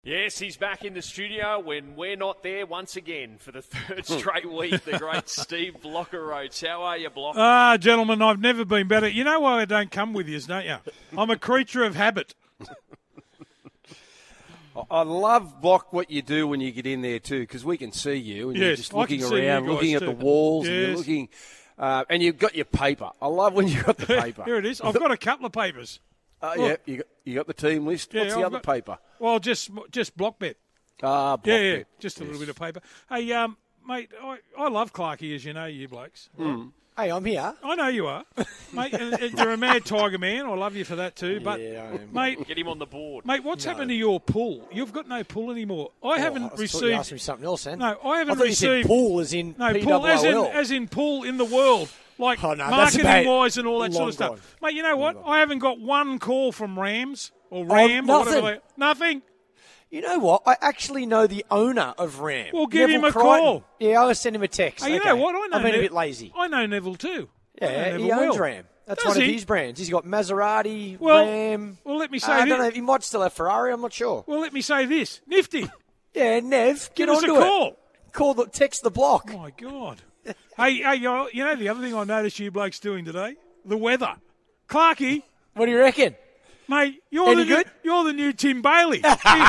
Yes, he's back in the studio when we're not there once again for the third straight week, the great Steve Blocker-Oates. How are you, Block? Gentlemen, I've never been better. You know why I don't come with you, don't you? I'm a creature of habit. I love, Block, what you do when you get in there too, because we can see you and you're just looking around, looking at the walls, and you're looking, and you've got your paper. I love when you've got the paper. Here it is. I've got a couple of papers. Yeah, you got the team list. What's the other paper? Well, just Blockbet. Blockbet. Yeah, just a little bit of paper. Hey, mate, I love Clarkie, as you know, you blokes. Mm. Hey, I'm here. I know you are, mate. You're a mad Tiger man. I love you for that too. But, mate, get him on the board. Mate, what's happened to your pull? You've got no pull anymore. I haven't received. You asked me something else, then. No, I haven't received. You said pull as in no P-O-O-L. pull as in pull in the world. Like marketing wise and all that sort of stuff. Mate, you know what? I haven't got one call from Rams or Ram or whatever. Nothing. You know what? I actually know the owner of Ram. Well, give him a call. Yeah, I'll send him a text. Hey, you know what? I've been a bit lazy. I know Neville too. Yeah, he owns Ram. That's one of his brands. He's got Maserati, Ram. Well, let me say I don't know. He might still have Ferrari. I'm not sure. Well, let me say this. Nifty. Yeah, Nev, give us a call. Text the block. Oh, my God. Hey, you know the other thing I noticed you blokes doing today? The weather. Clarkie. What do you reckon? Mate, you're the new Tim Bailey.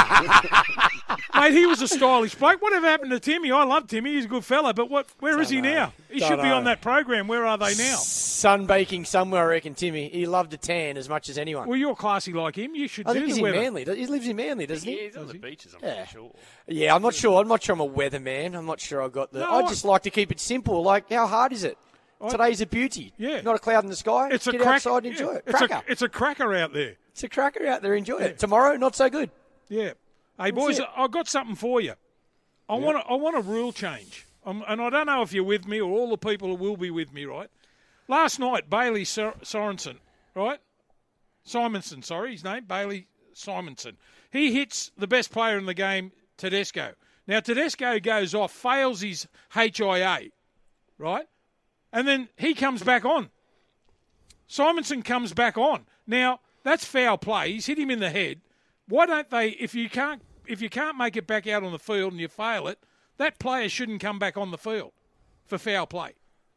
Mate, he was a stylish bloke. Whatever happened to Timmy? I love Timmy. He's a good fella. But where is he now? He should be on that program. Where are they now? Sunbaking somewhere, I reckon, Timmy. He loved a tan as much as anyone. Well, you're classy like him. You should I do think he's the weather. in Manly. He lives in Manly, doesn't he? Yeah, he's on the beaches, I'm pretty sure. Yeah, I'm not sure. I'm not sure I'm a weatherman. I'm not sure I got the... No, I just like to keep it simple. Like, how hard is it? Today's a beauty. Yeah. Not a cloud in the sky. It's Get a crack, outside and enjoy it. It's a cracker out there. It's a cracker out there. Enjoy it. Tomorrow, not so good. Yeah. Hey, boys, I've got something for you. I want a rule change. And I don't know if you're with me or all the people who will be with me, right? Last night, Bailey Sorensen, right? Simonson, sorry, his name, Bailey Simonson. He hits the best player in the game, Tedesco. Now, Tedesco goes off, fails his HIA, right? And then he comes back on. Simonson comes back on. Now, that's foul play. He's hit him in the head. Why don't they, if you can't make it back out on the field and you fail it, that player shouldn't come back on the field for foul play.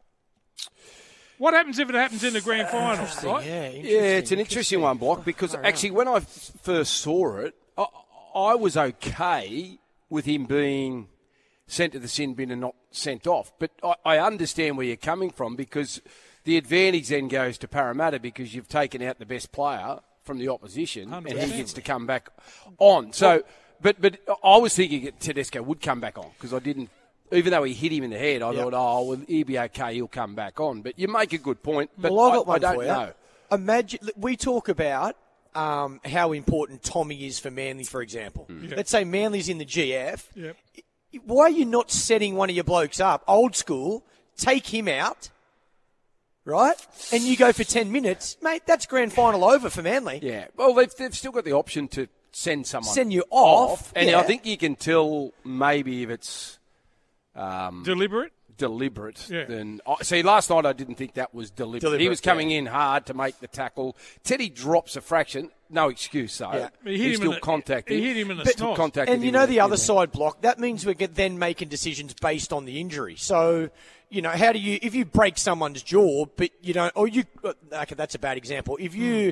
What happens if it happens in the grand final, right? Yeah, it's an interesting one, Block, because actually when I first saw it, I was okay with him being sent to the sin bin and not sent off. But I understand where you're coming from, because the advantage then goes to Parramatta because you've taken out the best player from the opposition 100%. And he gets to come back on. So, but I was thinking that Tedesco would come back on because I didn't. Even though he hit him in the head, I thought, well, he'll be okay, he'll come back on. But you make a good point, but I don't know. Imagine, we talk about how important Tommy is for Manly, for example. Yep. Let's say Manly's in the GF. Yep. Why are you not setting one of your blokes up, old school, take him out, right, and you go for 10 minutes? Mate, that's grand final over for Manly. Yeah, well, they've still got the option to send someone Send you off. And I think you can tell maybe if it's... deliberate, then see, last night I didn't think that was deliberate. He was coming in hard to make the tackle. Teddy drops a fraction, no excuse though. Yeah. He still contacted. He hit him in the snout. And you know the other side, Block, that means we're then making decisions based on the injury. So, you know, how do you, if you break someone's jaw, but you don't, okay, that's a bad example. If you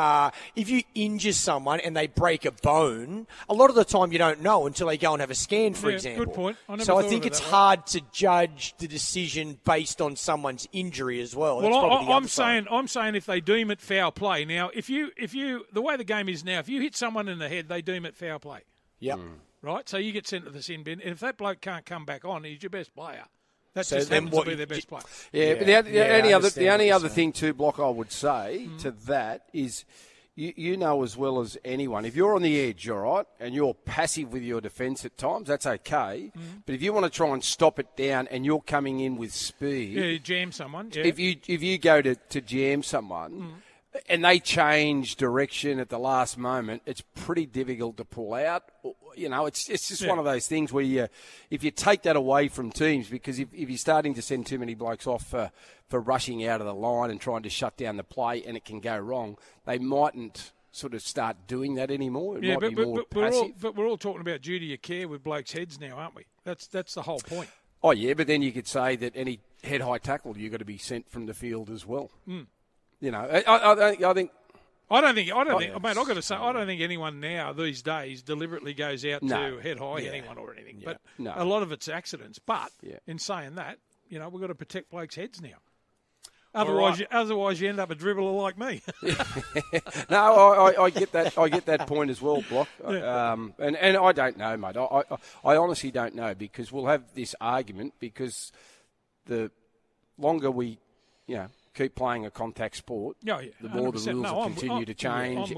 injure someone and they break a bone, a lot of the time you don't know until they go and have a scan, for example. Good point. I think it's hard to judge the decision based on someone's injury as well. Well, I'm saying if they deem it foul play. Now, if you the way the game is now, if you hit someone in the head, they deem it foul play. Yep. Right? So you get sent to the sin bin. And if that bloke can't come back on, he's your best player. That So just then happens to be their best player. Yeah, but the only other thing too, Block, I would say to that is, you know as well as anyone, if you're on the edge, all right, and you're passive with your defence at times, that's okay. But if you want to try and stop it down and you're coming in with speed, you jam someone. Yeah. If you go to jam someone. And they change direction at the last moment, it's pretty difficult to pull out. You know, it's just one of those things where if you take that away from teams, because if you're starting to send too many blokes off for rushing out of the line and trying to shut down the play and it can go wrong, they mightn't sort of start doing that anymore. It Yeah, might be more passive. but we're all talking about duty of care with blokes' heads now, aren't we? That's the whole point. Oh, yeah, but then you could say that any head-high tackle, you've got to be sent from the field as well. You know, I think... mate, I've got to say, I don't think anyone now these days deliberately goes out to head high anyone or anything. Yeah. But a lot of it's accidents. But Yeah. in saying that, you know, we've got to protect blokes' heads now. Otherwise, you end up a dribbler like me. No, I get that. I get that point as well, Block. And I don't know, mate. I honestly don't know, because we'll have this argument, because the longer we, keep playing a contact sport, Oh, yeah, the more the 100%. rules will continue to change,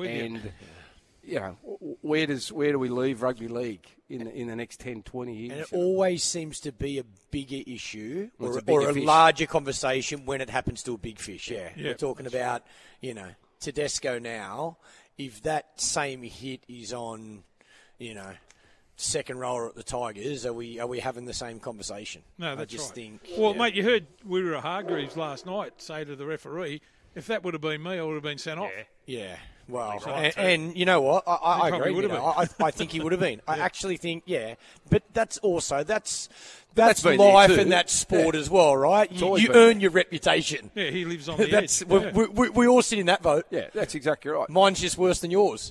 where do we leave rugby league in the next 10, 20 years? And it always seems to be a bigger issue Well, or a fish. larger conversation when it happens to a big fish. Yeah. Yeah. We're talking about, Tedesco now. If that same hit is on, second roller at the Tigers, are we having the same conversation? No, that's I just right. think. Well, mate, you heard Wirra Hargreaves last night say to the referee, if that would have been me, I would have been sent off. Yeah. Well, right, and you know what? I probably agree. would have I think he would have been. I actually think, but that's That's been there life too. and that's sport as well, right? You always been earn your reputation. Yeah, he lives on the That's edge. we all sit in that boat. Yeah, that's exactly right. Mine's just worse than yours.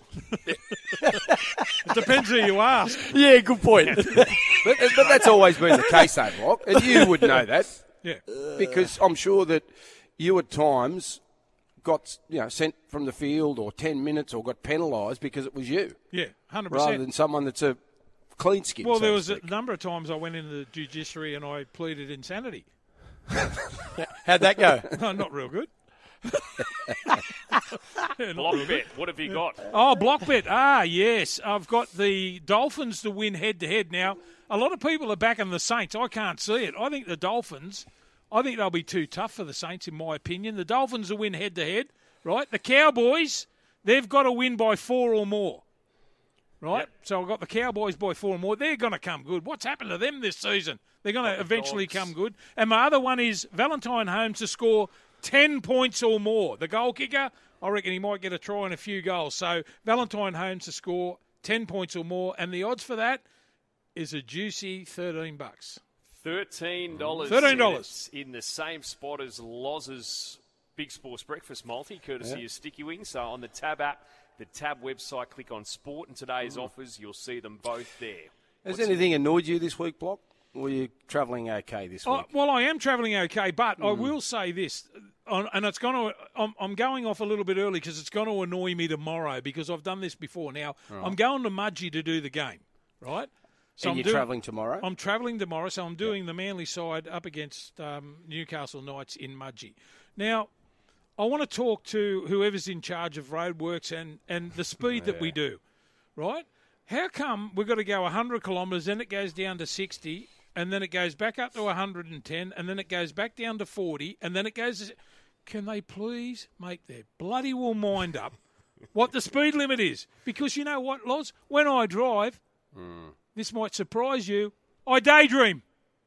It depends who you ask. Yeah, good point. But that's always been the case, though, Block, and you would know that, Yeah. because I'm sure that you at times got sent from the field or 10 minutes or got penalised because it was you, Yeah, 100%. rather than someone that's a clean skin. Well, so there to was a speak. number of times I went into the judiciary and I pleaded insanity. How'd that go? No, not real good. Block bet. What have you got? Oh, block bet. Ah, yes. I've got the Dolphins to win head-to-head. Now, a lot of people are backing the Saints. I can't see it. I think the Dolphins, they'll be too tough for the Saints, in my opinion. The Dolphins will win head-to-head, right? The Cowboys, they've got to win by 4 or more, right? Yep. So I've got the Cowboys by 4 or more. They're going to come good. What's happened to them this season? They're going to eventually Dogs. come good. And my other one is Valentine Holmes to score 10 points or more. The goal kicker, I reckon he might get a try and a few goals. So Valentine Holmes to score 10 points or more. And the odds for that is a juicy $13. $13. $13. In the same spot as Loz's Big Sports Breakfast multi, courtesy of Sticky Wings. So on the Tab app, the Tab website, click on Sport, and today's offers, you'll see them both there. Has anything annoyed you this week, Block? Were you travelling okay this week? Well, I am travelling okay, but I will say this, and it's going to. I'm going off a little bit early because it's going to annoy me tomorrow because I've done this before. Now I'm going to Mudgee to do the game, right? So and you're travelling tomorrow? I'm travelling tomorrow, so I'm doing the Manly side up against Newcastle Knights in Mudgee. Now, I want to talk to whoever's in charge of roadworks and the speed that we do, right? How come we've got to go 100 kilometres, then it goes down to 60, and then it goes back up to 110, and then it goes back down to 40, and then it goes... Can they please make their bloody well mind up what the speed limit is? Because you know what, Loz? When I drive, this might surprise you, I daydream.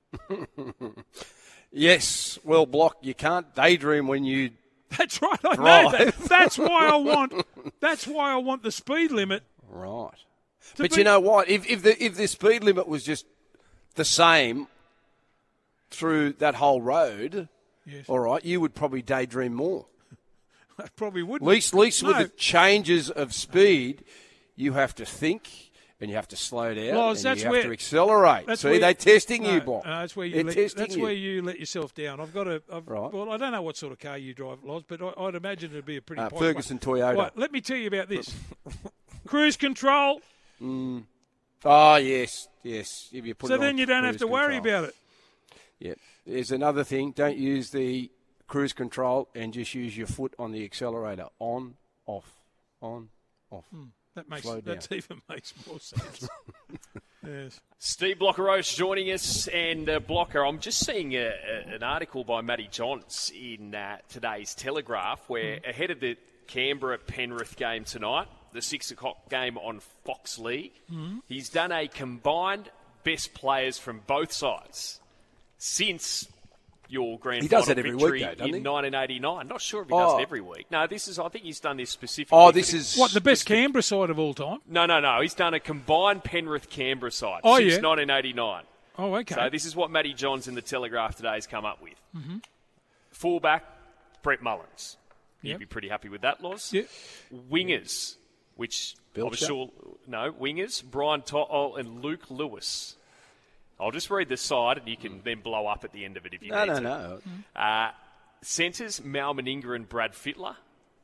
Yes. Well, Block, you can't daydream when you... That's right, I know that. That's why I want the speed limit. Right. But you know what? If the speed limit was just the same through that whole road, Yes. all right, you would probably daydream more. I probably wouldn't. At least with No. the changes of speed, you have to think and you have to slow down Well, and that's you have where- to accelerate. That's See, where- they're testing no, you, Block. no, that's where They're you testing that's you. where you let yourself down. Right. Well, I don't know what sort of car you drive, Loz, but I'd imagine it'd be a pretty posh Ferguson one. Toyota. Right, let me tell you about this. Cruise control. Oh, yes. If you put So it then on you don't have cruise to worry control. about it. Yeah. There's another thing. Don't use the cruise control and just use your foot on the accelerator. On, off, on, off. Slow down. That even makes more sense. Yes. Steve Blocker-Roach joining us, and Blocker, I'm just seeing an article by Matty Johns in today's Telegraph where ahead of the Canberra-Penrith game tonight, the 6 o'clock game on Fox League, he's done a combined best players from both sides since your grand He does final it every victory week, though, doesn't in he? 1989. Not sure if he does it every week. No, I think he's done this specifically. Oh, this is... What, the best Canberra side of all time? No. He's done a combined Penrith-Canberra side Oh, since yeah. 1989. Oh, okay. So this is what Matty Johns in the Telegraph today has come up with. Mm-hmm. Fullback, Brett Mullins. You'd Yep. be pretty happy with that, Loz. Yeah. Wingers, which I'm Belcher? sure... No, wingers, Brian To'o and Luke Lewis. I'll just read the side and you can then blow up at the end of it if you need to. No. Centres, Mal Meninga and Brad Fittler.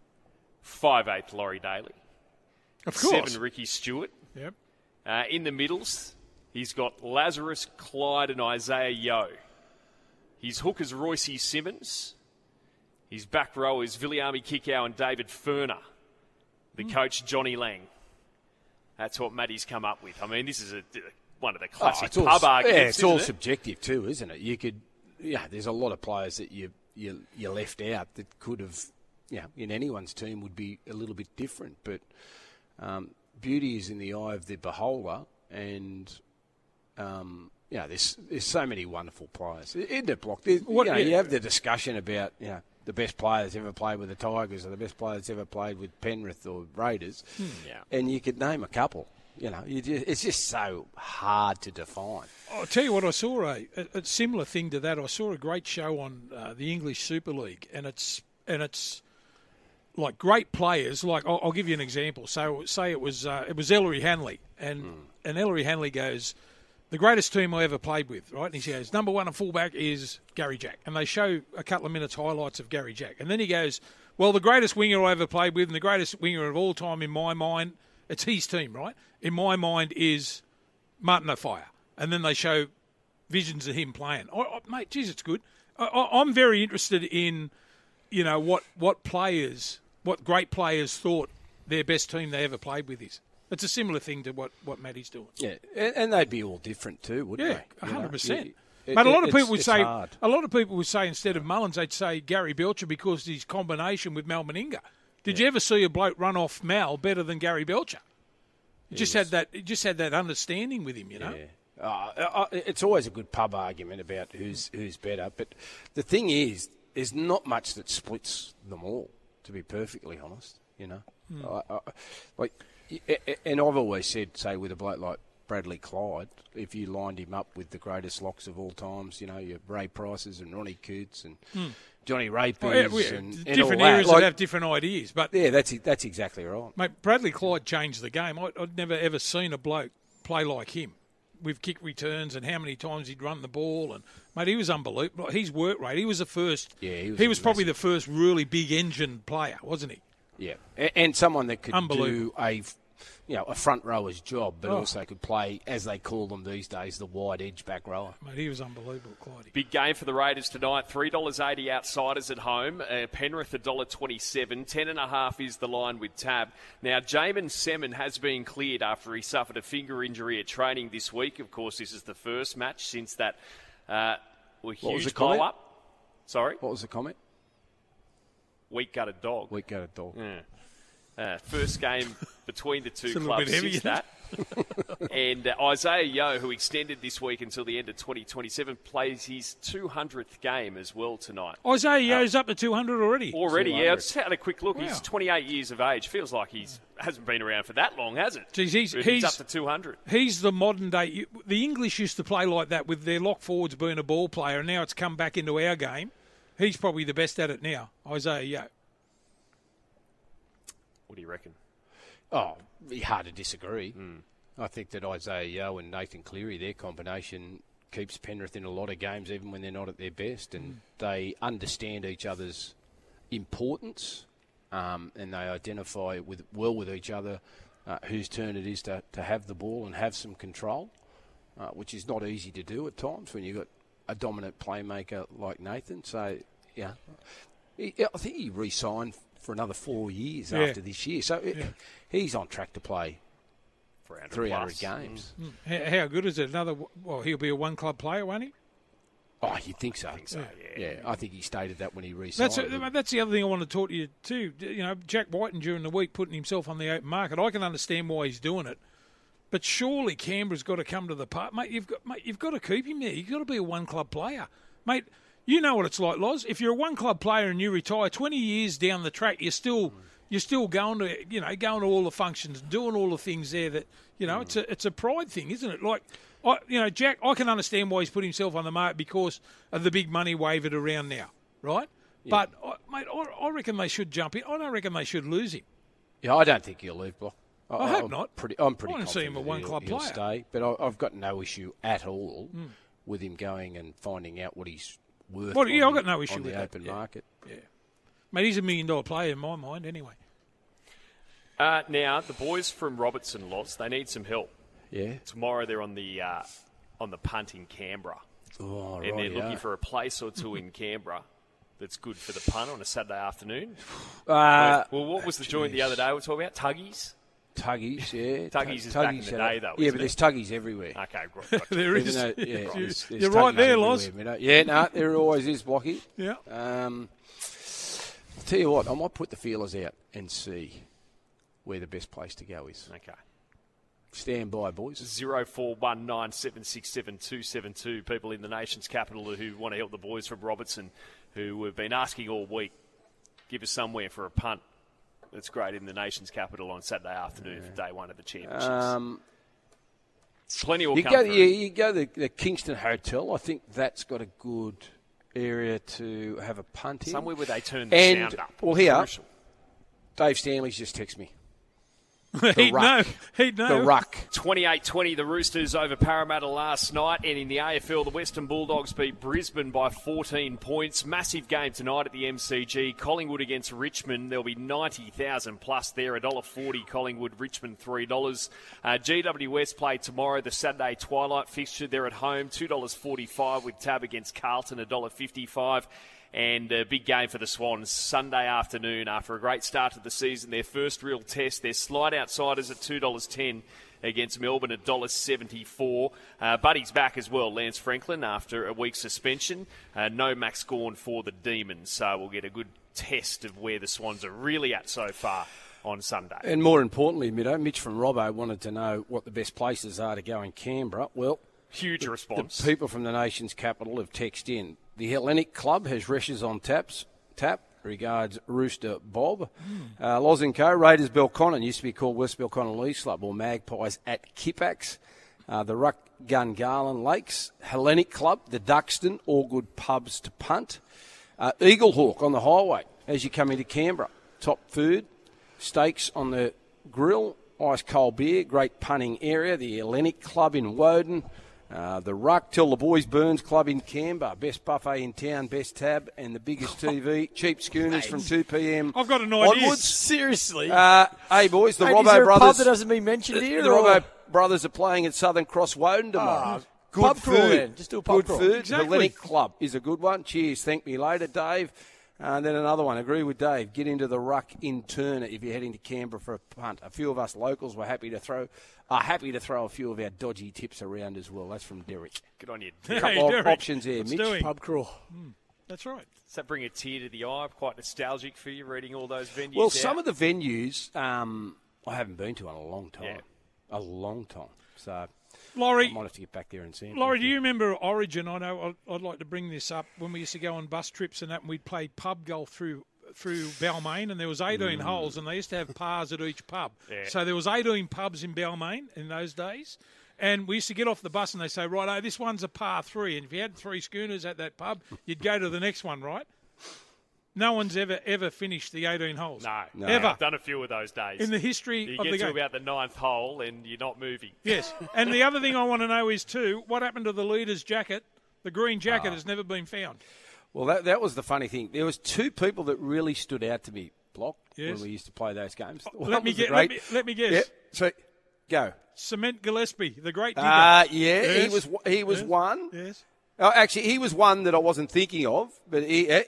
5'8", Laurie Daly. Of course. 7, Ricky Stewart. Yep. In the middles, he's got Lazarus, Clyde and Isaiah Yeo. His hookers, Royce Simmons. His back row is Viliami Kikau and David Furner. The coach, Johnny Lang. That's what Matty's come up with. I mean, this is one of the classic pub arguments. Yeah, it's all isn't it? subjective too, isn't it? You could, there's a lot of players that you left out that could have, in anyone's team would be a little bit different. But beauty is in the eye of the beholder, and there's so many wonderful players. Isn't it, Block? You have the discussion about the best players ever played with the Tigers or the best players ever played with Penrith or Raiders, and you could name a couple. It's just so hard to define. I'll tell you what, I saw a similar thing to that. I saw a great show on the English Super League, and it's like great players. Like I'll give you an example. So say it was Ellery Hanley, and Ellery Hanley goes, the greatest team I ever played with, right? And he goes, number one and fullback is Gary Jack, and they show a couple of minutes highlights of Gary Jack, and then he goes, well, the greatest winger I ever played with, and the greatest winger of all time in my mind. It's his team, right? In my mind is Martin O'Fire. And then they show visions of him playing. Mate, geez, it's good. I'm very interested in, what great players thought their best team they ever played with is. It's a similar thing to what Matty's doing. Yeah, and they'd be all different too, wouldn't they? 100%. But a lot of people would say, hard. a lot of people would say instead of Mullins, they'd say Gary Belcher because of his combination with Mal Meninga. Did you ever see a bloke run off Mal better than Gary Belcher? He just had that understanding with him, Yeah. It's always a good pub argument about who's better, but the thing is, there's not much that splits them all. To be perfectly honest, and I've always said, say, with a bloke like Bradley Clyde, if you lined him up with the greatest locks of all times, your Ray Prices and Ronnie Coots and Johnny Rapiers and different all areas that have different ideas. But yeah, that's exactly right. Mate, Bradley Clyde changed the game. I'd never ever seen a bloke play like him with kick returns and how many times he'd run the ball. And mate, he was unbelievable. His work rate. He was the first. Yeah, he was probably the first really big engine player, wasn't he? Yeah, and someone that could do a front rower's job, but also could play, as they call them these days, the wide edge back rower. Mate, he was unbelievable, Clyde. Big game for the Raiders tonight. $3.80 outsiders at home. Penrith $1.27. 10.5 is the line with Tab. Now, Jamin Semin has been cleared after he suffered a finger injury at training this week. Of course, this is the first match since that huge blow-up. Sorry? What was the comment? Weak-gutted dog. Weak-gutted dog. Yeah. First game between the two clubs heavy, since that. And Isaiah Yeo, who extended this week until the end of 2027, plays his 200th game as well tonight. Isaiah Yeo's up to 200 already. Yeah. I just had a quick look. Wow. He's 28 years of age. Feels like hasn't been around for that long, has it? Jeez, he's up to 200. He's the modern day. The English used to play like that with their lock forwards being a ball player, and now it's come back into our game. He's probably the best at it now, Isaiah Yeo. What do you reckon? Oh, hard to disagree. I think that Isaiah Yeo and Nathan Cleary, their combination keeps Penrith in a lot of games, even when they're not at their best, and they understand each other's importance, and they identify well with each other whose turn it is to have the ball and have some control, which is not easy to do at times when you've got a dominant playmaker like Nathan. So, I think he re-signed for another 4 years after this year. So he's on track to play 300 games. How good is it? He'll be a one-club player, won't he? Oh, you'd think so. Yeah, I think he stated that when he re-signed. That's the other thing I want to talk to you too. Jack Whiten during the week putting himself on the open market. I can understand why he's doing it, but surely Canberra's got to come to the part, mate. You've got to keep him there. You've got to be a one-club player, mate. You know what it's like, Loz. If you're a one-club player and you retire, 20 years down the track, you're still going to all the functions, doing all the things there that, it's a pride thing, isn't it? Like, Jack, I can understand why he's put himself on the market because of the big money wavered around now, right? Yeah. But, mate, I reckon they should jump in. I don't reckon they should lose him. Yeah, I don't think he'll leave, Block. I hope not. I'm pretty I don't see him a one-club he'll player. Stay, but I've got no issue at all with him going and finding out what he's worth. Well, I've got no issue on with the that. open market. Yeah. Mate, he's $1 million player in my mind anyway. Now, the boys from Robertson, Lots, they need some help. Yeah. Tomorrow they're on the punt in Canberra. Oh, and they're looking for a place or two in Canberra that's good for the punt on a Saturday afternoon. Well, what was the joint the other day we were talking about? Tuggies? Tuggies, yeah. Tuggies is back in the day, though, Yeah, isn't but there's it? Tuggies everywhere. Okay, great. There is. There's You're right Tuggies there, Loz. everywhere, Yeah, no, there always is, Blocky. Yeah. I'll tell you what, I might put the feelers out and see where the best place to go is. Okay. Stand by, boys. 0419767272. People in the nation's capital who want to help the boys from Robertson who have been asking all week, give us somewhere for a punt that's great in the nation's capital on Saturday afternoon for day one of the championships. Plenty will come through. You go to the Kingston Hotel. I think that's got a good area to have a punt in. Somewhere where they turn the sound up. Well, here, crucial. Dave Stanley's just texted me. He'd know. The ruck. 28-20, the Roosters over Parramatta last night. And in the AFL, the Western Bulldogs beat Brisbane by 14 points. Massive game tonight at the MCG. Collingwood against Richmond. There'll be 90,000 plus there. $1.40 Collingwood, Richmond $3. GWS play tomorrow, the Saturday twilight fixture. They're at home, $2.45 with Tab against Carlton, $1.55. And a big game for the Swans Sunday afternoon after a great start to the season. Their first real test. They're slight outsiders at $2.10 against Melbourne at $1.74. Buddy's back as well, Lance Franklin, after a week's suspension. No Max Gawn for the Demons. So we'll get a good test of where the Swans are really at so far on Sunday. And more importantly, Mitch from Robbo wanted to know what the best places are to go in Canberra. Well, huge response. The people from the nation's capital have texted in. The Hellenic Club has Reshes on tap. Regards, Rooster Bob. Loz & Co. Raiders Belconnen used to be called West Belconnen Leagues Club, or Magpies at Kipax. The Ruck Gungahlin Lakes. Hellenic Club, the Duxton, all good pubs to punt. Eagle Hawk on the highway as you come into Canberra. Top food, steaks on the grill, ice cold beer, great punting area. The Hellenic Club in Woden. The Ruck, Tell the Boys Burns Club in Canberra. Best buffet in town, best tab, and the biggest TV. Cheap schooners from 2 p.m. I've got an idea. onwards. Seriously? Hey, boys, the Robbo is there a brothers. pub that doesn't mean mentioned here? The Robbo brothers are playing at Southern Cross Woden tomorrow. Good pub food. crawl then. Just do a pub Good crawl. food. Exactly. Hellenic Club is a good one. Cheers. Thank me later, Dave. And then another one. Agree with Dave. Get into the Ruck in Turner if you're heading to Canberra for a punt. A few of us locals were happy to throw a few of our dodgy tips around as well. That's from Derek. Good on you. A couple of Derek. options there, Let's Mitch. do it. Pub crawl. That's right. Does that bring a tear to the eye? Quite nostalgic for you reading all those venues Well, out? some of the venues I haven't been to in a long time. Yeah. A long time. So Laurie, I might have to get back there and see him. Laurie, do you remember Origin? I know I'd like to bring this up. When we used to go on bus trips and that, and we'd play pub golf through Balmain, and there was 18 holes, and they used to have pars at each pub. Yeah. So there was 18 pubs in Balmain in those days. And we used to get off the bus and they say, right, this one's a par 3. And if you had 3 schooners at that pub, you'd go to the next one, right? No one's ever finished the 18 holes. No. Ever. I've done a few of those days. In the history you of get the to game. about the 9th hole and you're not moving. Yes. And the other thing I want to know is, too, what happened to the leader's jacket? The green jacket has never been found. Well, that was the funny thing. There was 2 people that really stood out to me, Block, Yes. when we used to play those games. Let me guess. Yep. So, go. Cement Gillespie, the great digger. Yeah, Yes. he was one. Yes. Oh, actually, he was one that I wasn't thinking of, but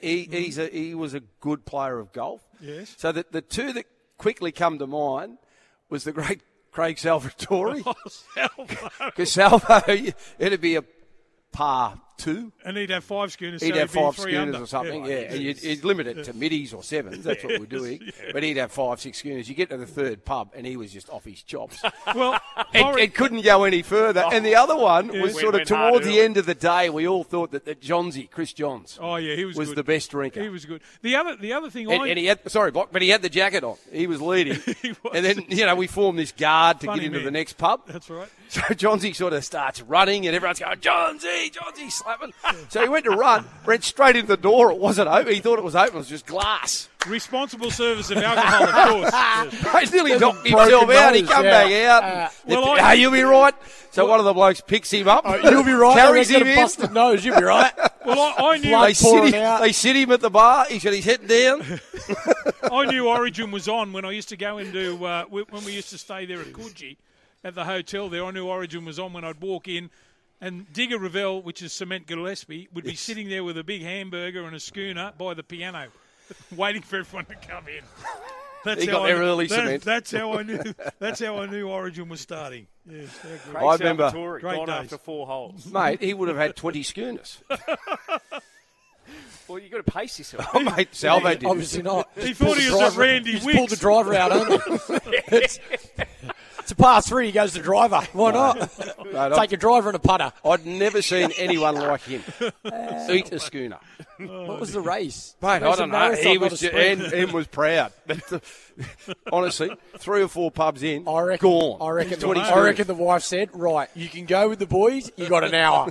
he was a good player of golf. Yes. So the 2 that quickly come to mind was the great Craig Salvatore. Oh, Salvo. Because Salvo, it'd be a par 2. And he'd have 5 schooners. He'd so have he'd be 5 3 schooners under. or something, yeah. Yeah. And you'd limit it to middies or 7s. That's what we're doing. But he'd have 5, 6 schooners. You get to the third pub, and he was just off his chops. Well, It couldn't go any further. And the other one was sort of Went hard towards the early. end of the day. We all thought that Johnsy, Chris Johns, oh yeah, he was good. the best drinker. He was good. The other thing And he had, sorry, Block, but he had the jacket on. He was leading. was. And then, we formed this guard to Funny get into man. the next pub. That's right. So Johnsy sort of starts running and everyone's going, Johnsy, slapping. So he went to run, ran straight into the door. It wasn't open. He thought it was open. It was just glass. Responsible service of alcohol, of course. Yes. He nearly knocked broken himself out. He nose, come yeah. back out. Well, You'll be right. So one of the blokes picks him up. You'll be right. Carries He's got him a in. busted nose. You'll be right. Well, I knew Blood pouring out. They sit him at the bar. He's got his head down. I knew Origin was on when I used to go into when we used to stay there at Coogee at the hotel there. I knew Origin was on when I'd walk in, and Digger Revell, which is Cement Gillespie, would be sitting there with a big hamburger and a schooner by the piano, waiting for everyone to come in. That's He how got I there knew- early, that- Cement. That's how I knew. That's how I knew Origin was starting. Yes, how good. I remember, Salvatore Great gone days. after 4 holes. mate, he would have had 20 schooners. Well, you've got to pace yourself. Oh, mate, Salvo did. Obviously not. He thought he was a Randy He's pulled the Wicks. driver out, hasn't he? It's a par 3. He goes to driver. Why not? Mate, Take a driver and a putter. I'd never seen anyone like him eat a schooner. What was the race? Mate, It was I a don't know. marathon, He not was a sprint. and was proud. Honestly, 3 or 4 pubs in, I reckon, gone. I reckon, 20 I reckon the wife said, right, you can go with the boys, you got an hour.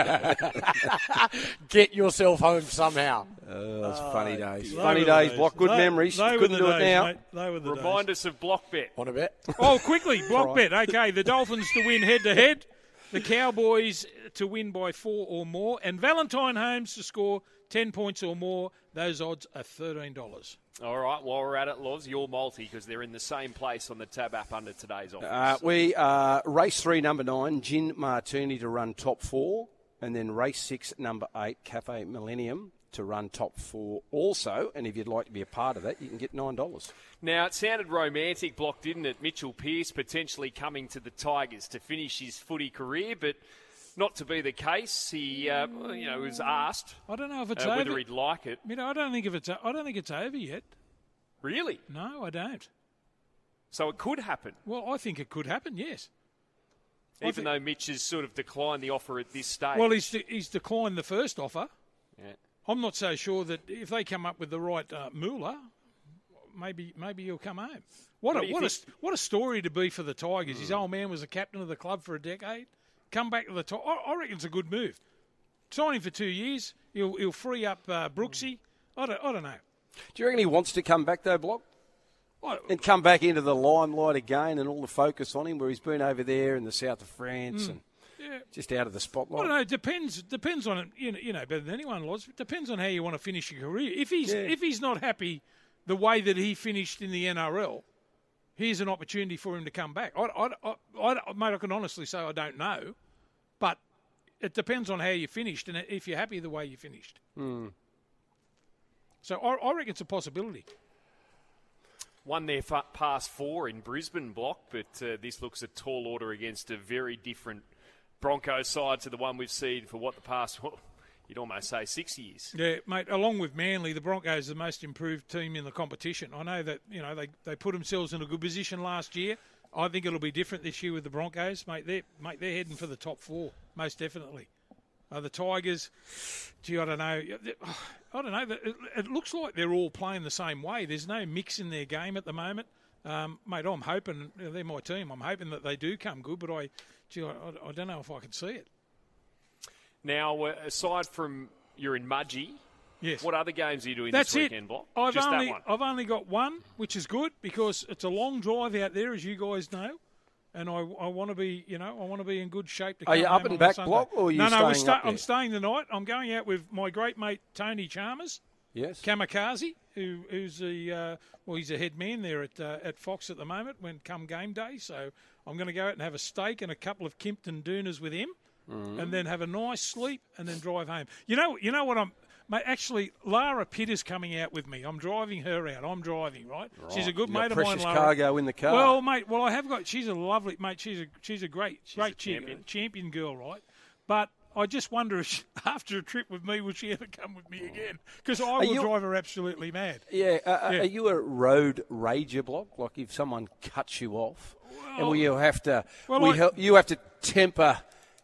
Get yourself home somehow. That's funny days. They Funny were the days, Block. Good They- memories. They were Couldn't the do it days, now. mate. They were the Remind days. us of block bet. Want to bet? Oh, quickly, block bet. Okay, the Dolphins to win head-to-head, the Cowboys to win by 4 or more, and Valentine Holmes to score 10 points or more. Those odds are $13. All right, while we're at it, Loz, you're multi because they're in the same place on the Tab app under today's offers. We race 3, number 9, Gin Martini to run top 4, and then race 6, number 8, Cafe Millennium to run top 4 also. And if you'd like to be a part of that, you can get $9. Now, it sounded romantic, Block, didn't it? Mitchell Pearce potentially coming to the Tigers to finish his footy career, but not to be the case. He, was asked I don't know if it's whether over. he'd like it. I don't think it's over yet. Really? No, I don't. So it could happen, Well, I think it could happen. Yes. even though Mitch has sort of declined the offer at this stage. Well, he's declined the first offer. Yeah. I'm not so sure that if they come up with the right moolah, maybe he'll come home. What do you think? What a story to be for the Tigers. His old man was the captain of the club for a decade. Come back to the top. I reckon it's a good move. Sign him for 2 years. He'll free up Brooksy. I don't know. Do you reckon he wants to come back, though, Block? I- And come back into the limelight again and all the focus on him, where he's been over there in the south of France and just out of the I spotlight. don't know. It depends on it. You know better than anyone, Loz. It depends on how you want to finish your career. If he's not happy the way that he finished in the NRL, here's an opportunity for him to come back. Mate, I can honestly say I don't know, but it depends on how you finished and if you're happy the way you finished. So I reckon it's a possibility. Won their past 4 in Brisbane, Block, but this looks a tall order against a very different Broncos side to the one we've seen for what the past, well, you'd almost say 6 years. Yeah, mate, along with Manly, the Broncos are the most improved team in the competition. I know that, they put themselves in a good position last year. I think it'll be different this year with the Broncos. Mate, they're heading for the top 4, most definitely. The Tigers, gee, I don't know. It looks like they're all playing the same way. There's no mix in their game at the moment. Mate, I'm hoping, they're my team, I'm hoping that they do come good, but I don't know if I can see it. Now, aside from you're in Mudgee, Yes. what other games are you doing That's this weekend, it. Block? I've Just only that one. I've only got one, which is good because it's a long drive out there, as you guys know, and I want to be in good shape to come Are you home up and on back, Sunday. Block, or are you No, staying up I'm there? staying the night. I'm going out with my great mate Tony Chalmers, Yes. Kamikaze, who's he's a head man there at Fox at the moment when come game day. So I'm going to go out and have a steak and a couple of Kimpton Dooners with him, and then have a nice sleep and then drive home. You know what Mate, actually, Lara Pitt is coming out with me. I'm driving her out. I'm driving, right? She's a good You've got mate of mine, precious Lara. cargo in the car. Well, mate, I have got. She's a lovely mate. She's a great a chick, champion. champion girl, right? But I just wonder if she, after a trip with me, will she ever come with me again? Because I will drive her absolutely mad. Yeah. Are you a road rager, Block? Like if someone cuts you off, and will you have to? You have to temper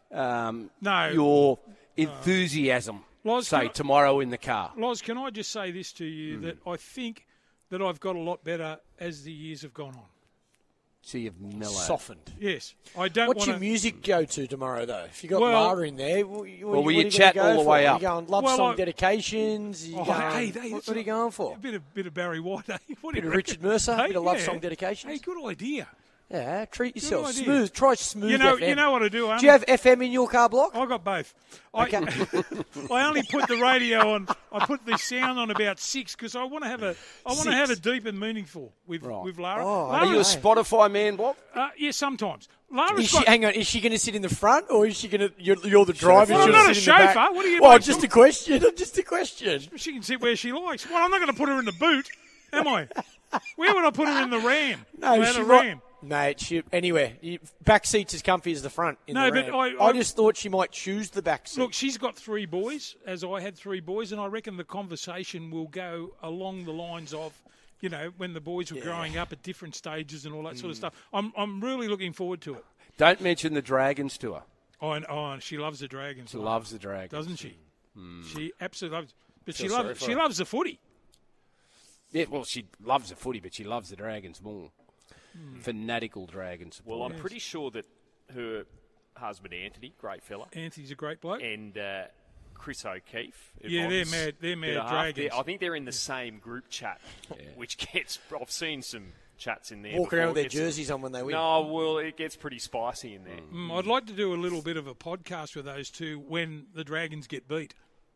your enthusiasm. Loz, tomorrow in the car. Loz, can I just say this to you, that I think that I've got a lot better as the years have gone on. So you've mellowed. Softened. Yes. I don't What's want your music go to tomorrow, though? If you got Lara in there, what will you you chat go all the for? way Are up? you going love song dedications? What are you going for? A bit of Barry White, eh? What Bit of Richard Mercer? Hey, bit of love song dedications? Hey, good idea. Yeah, treat yourself. idea. Smooth. Try smooth FM. You know what I do? Do you have FM in your car, Block? I got both. Okay. I only put the radio on. I put the sound on about 6 because I want to have it deep and meaningful with Lara. Are you a Spotify man, Block? Yeah, sometimes. Lara's Hang on, is she going to sit in the front or is she going to? You're the driver. Well, I'm not a chauffeur. What do you? Well, just a question. Just a question. She can sit where she likes. Well, I'm not going to put her in the boot, am I? Where would I put her in the Ram? Ram. No, anywhere. Back seat's as comfy as the front. But I just thought she might choose the back seat. Look, she's got 3 boys, as I had 3 boys, and I reckon the conversation will go along the lines of, when the boys were growing up at different stages and all that sort of stuff. I'm really looking forward to it. Don't mention the Dragons to her. Oh, she loves the Dragons. She loves the Dragons, doesn't she? She absolutely loves. But she loves the footy. Yeah, well, she loves the footy, but she loves the Dragons more. Fanatical Dragons. Well, I'm pretty sure that her husband Anthony, great fella. Anthony's a great bloke. And Chris O'Keefe. Yeah, they're mad Dragons. I think they're in the same group chat, which gets. I've seen some chats in there. Walk around with their jerseys on when they win. No, well, it gets pretty spicy in there. I'd like to do a little bit of a podcast with those two when the Dragons get beat.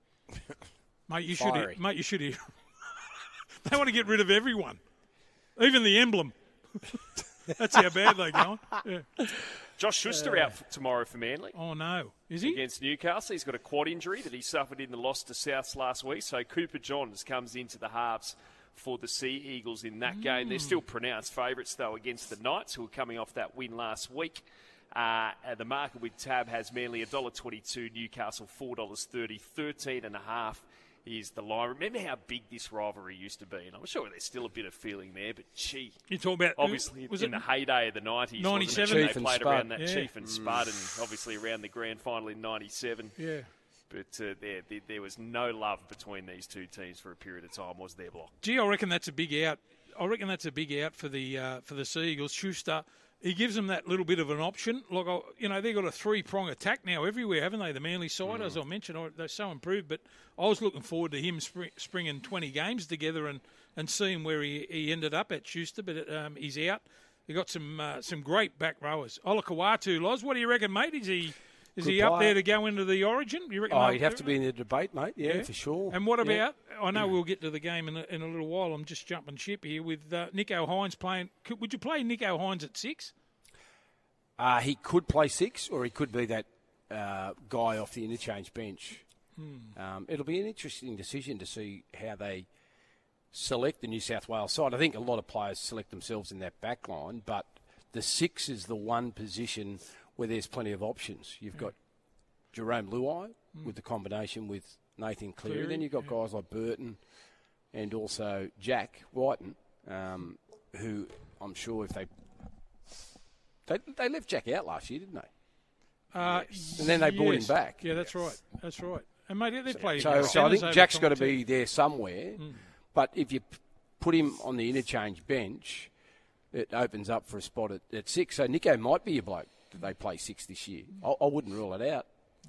Mate, you should hear. They want to get rid of everyone, even the emblem. That's how bad they're going. Yeah. Josh Schuster out tomorrow for Manly. Oh, no. Is he? Against Newcastle. He's got a quad injury that he suffered in the loss to Souths last week. So Cooper Johns comes into the halves for the Sea Eagles in that game. They're still pronounced favourites, though, against the Knights, who are coming off that win last week. The market with Tab has Manly $1.22, Newcastle $4.30, 13.5 is the line. Remember how big this rivalry used to be, and I'm sure there's still a bit of feeling there, but you're talking about obviously in the heyday of the 90s, 97, they played around that Chief and Spud, and obviously around the grand final in 97. Yeah. But there was no love between these two teams for a period of time, was there, Block? Gee, I reckon that's a big out. I reckon that's a big out for the Sea Eagles. Schuster, he gives them that little bit of an option. Like, they've got a 3-prong attack now everywhere, haven't they? The Manly side, as I mentioned, they're so improved. But I was looking forward to him springing 20 games together and seeing where he ended up at, Schuster. But he's out. He got some great back rowers. Olakau'atu, Loz, what do you reckon, mate? Is he up there to go into the Origin? You reckon? He'd have to be in the debate, mate. Yeah, for sure. And what about? I know we'll get to the game in a little while. I'm just jumping ship here with Nicho Hynes playing. Would you play Nicho Hynes at 6? He could play 6, or he could be that guy off the interchange bench. It'll be an interesting decision to see how they select the New South Wales side. I think a lot of players select themselves in that back line, but the 6 is the one position where there's plenty of options. You've got Jerome Luai with the combination with Nathan Cleary. Then you've got guys like Burton and also Jack Whiten, who I'm sure if they left Jack out last year, didn't they? And then they brought him back. Yeah, that's right. That's right. And mate, they're playing. So I think Jack's got to be there somewhere. But if you put him on the interchange bench, it opens up for a spot at 6. So Nicho might be a bloke that they play 6 this year. I wouldn't rule it out.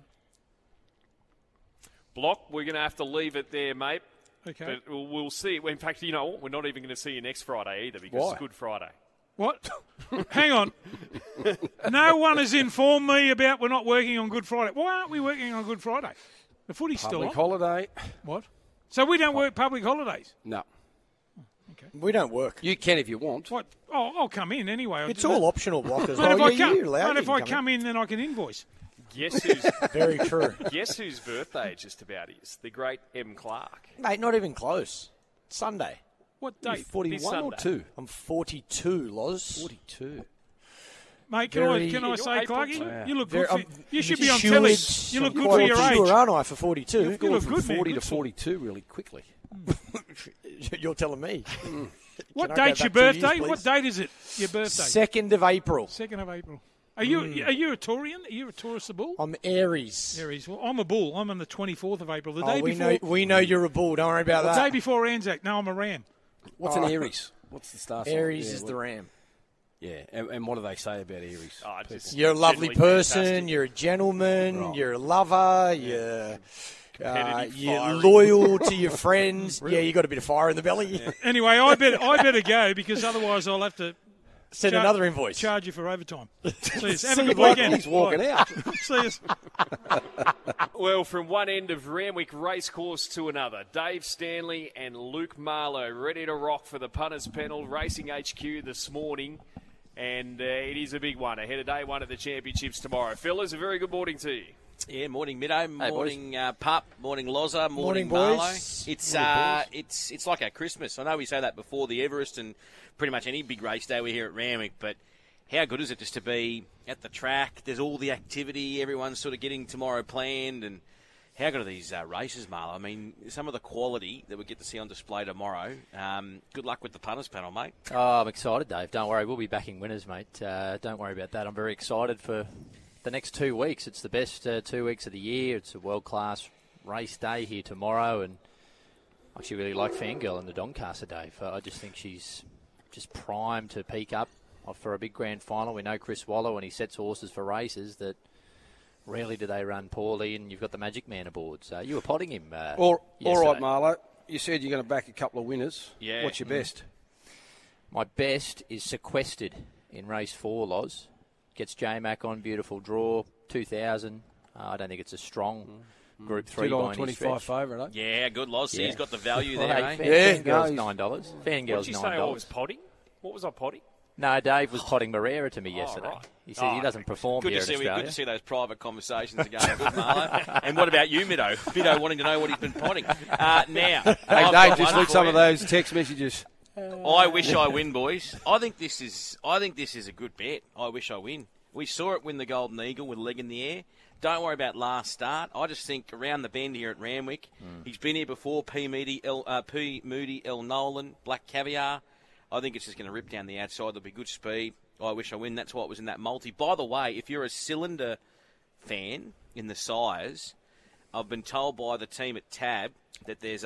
Block, we're going to have to leave it there, mate. Okay. But we'll see. In fact, we're not even going to see you next Friday either because it's Good Friday. What? Hang on. No one has informed me about we're not working on Good Friday. Why aren't we working on Good Friday? The footy's still on. Public holiday. What? So we don't work public holidays? No. Okay. We don't work. You can if you want. What? Oh, I'll come in anyway. It's all optional, Block, as well. If I come in, then I can invoice. Guess who's very true. Guess whose birthday just about is? The great M. Clark. Mate, not even close. Sunday. What date? 41 or 2? I'm 42, Loz. 42. Mate, Very- can I say, April Cluggy? too. You look Very- good. You should be on Mrs. telly. Seward's- You look I'm good quite for your mature, age. aren't I, for 42? You Gone look from good, man. 40 to Good sort. 42 really quickly. You're telling me. What Can I go date's your back 2 years, birthday? please? What date is it? Your birthday? 2nd of April. 2nd of April. Are you a Taurian? Are you a Taurus, the bull? I'm Aries. Aries. Well, I'm a bull. I'm on the 24th of April. The day We before. we know you're a bull. Don't worry about The that. day before Anzac. No, I'm a ram. What's an Aries? What's the star sign? Aries Yeah, is the ram. Yeah, and what do they say about Aries? Oh, people? just You're a lovely generally person. fantastic. You're a gentleman. Right. You're a lover. You're Competitive, you're fiery. loyal to your friends. Yeah, you got a bit of fire in the belly. Anyway, I better go because otherwise I'll have to Send another invoice. charge you for overtime. See you. Have See a you good later. weekend. He's walking out. See you. Well, from one end of Randwick Racecourse to another, Dave Stanley and Luke Marlowe ready to rock for the Punters Panel Racing HQ this morning. And it is a big one ahead of day one of the championships tomorrow. Fellas, a very good morning to you. Yeah, morning Middo, morning Pup, morning Loza, Morning, morning boys. Marlo. It's like our Christmas. I know we say that before the Everest and pretty much any big race day we're here at Randwick, but how good is it just to be at the track? There's all the activity, everyone's sort of getting tomorrow planned, and how good are these races, Marlo? I mean, some of the quality that we get to see on display tomorrow. Good luck with the Punters Panel, mate. Oh, I'm excited, Dave. Don't worry, we'll be backing winners, mate. Don't worry about that. I'm very excited for the next 2 weeks. It's the best 2 weeks of the year. It's a world-class race day here tomorrow, and I actually really like Fangirl in the Doncaster, Dave. I just think she's just primed to peak up for a big grand final. We know Chris Waller, when he sets horses for races, that rarely do they run poorly, and you've got the Magic Man aboard. So you were potting him All yesterday. right, Marlo. You said you're going to back a couple of winners. Yeah. What's your best? My best is Sequestered in race 4, Loz. Gets J-Mac on, beautiful draw, 2,000. I don't think it's a strong Group 3 by any $2.25 stretch. favourite, eh? Yeah, good Loz. Yeah. He's got the value Well, there, hey, eh? Fangirl's no, $9. What Fangirl's did you say I was $9. potting? What was I potting? No, Dave was potting Barrera to me yesterday. right. He said he doesn't perform Good here to in see. Australia. Good to see those private conversations again with Marlo. And what about you, Middo? Middo wanting to know what he's been potting. Now, Hey, I've Dave, got just one look for some you. of those text messages. I wish I win, boys. I think this is a good bet. I wish I win. We saw it win the Golden Eagle with a leg in the air. Don't worry about last start. I just think around the bend here at Randwick, he's been here before. P. Moody, L. Nolan, Black Caviar. I think it's just going to rip down the outside. There'll be good speed. I wish I win. That's why it was in that multi. By the way, if you're a cylinder fan in the size, I've been told by the team at Tab that there's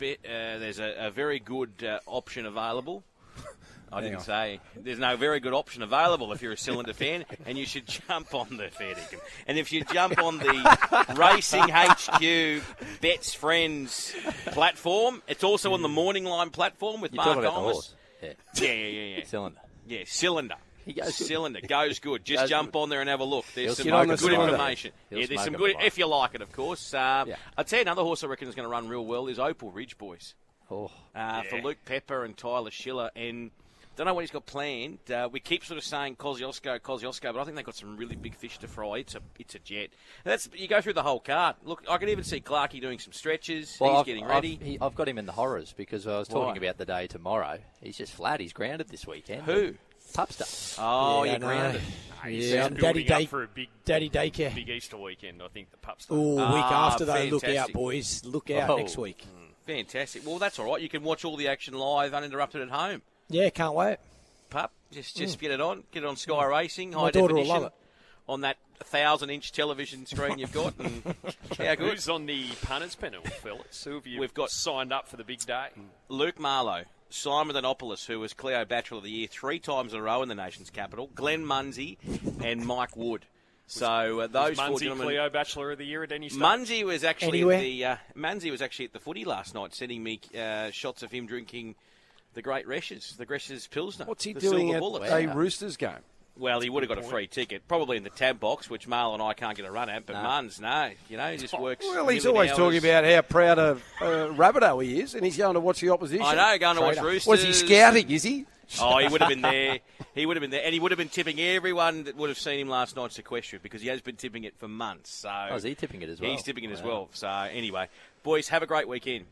a very good option available. I didn't say. There's no very good option available if you're a cylinder fan, and you should jump on the fair dinkum. And if you jump on the Racing HQ Bets Friends platform, it's also on the Morning Line platform with You're Mark talking about the Olmos. horse. Yeah. Yeah. Cylinder. Yeah, cylinder. He goes good. Cylinder goes good. Just Goes jump good. on there and have a look. There's He'll some get on the good cylinder. information. He'll Yeah, there's smoke some it good, fine. if you like it, of course. I'll tell you another horse I reckon is going to run real well is Opal Ridge, boys. Oh, For Luke Pepper and Tyler Schiller. And don't know what he's got planned. We keep sort of saying Kosciuszko, but I think they've got some really big fish to fry. It's a jet. You go through the whole card. Look, I can even see Clarkey doing some stretches. He's getting ready. I've got him in the horrors because I was talking Why? about the day tomorrow. He's just flat. He's grounded this weekend. Who? Pupster. Oh, Yeah, you're I know. grounded. He's Yeah, building Daddy up Day- for a big Daycare. Easter weekend, I think, the pups. Oh, week after though, look out, fantastic. boys. Look out Oh. next week. Fantastic. Well, that's all right. You can watch all the action live, uninterrupted at home. Yeah, can't wait. Pup, just get it on. Get it on Sky Racing, My high daughter will definition, love it. on that 1,000-inch television screen you've got. And how good. Who's on the punters panel, fellas? Who have you We've got- signed up for the big day? Luke Marlowe, Simon Denopoulos, who was Cleo Bachelor of the Year 3 times in a row in the nation's capital, Glenn Munsey, and Mike Wood. So those four Munsey, gentlemen. Cleo Bachelor of the Year at any stage? Munsey was actually Anywhere? Munsey was actually at the footy last night, sending me shots of him drinking the Great Reshes, the Gresh's Pilsner. What's he the doing Silver at Bullets. a Roosters game? Well, he would have got a free ticket, probably in the tab box, which Marl and I can't get a run at. But Muns, no, he just works. Well, he's million always hours. talking about how proud of Rabbitoh he is, and he's going to watch the opposition. I know, going to watch Trader. Roosters. Was he scouting, is he? Oh, he would have been there. He would have been there, and he would have been tipping everyone that would have seen him last night sequestered because he has been tipping it for months. So Oh, is he tipping it as well? He's tipping it as Wow. well. So anyway, boys, have a great weekend.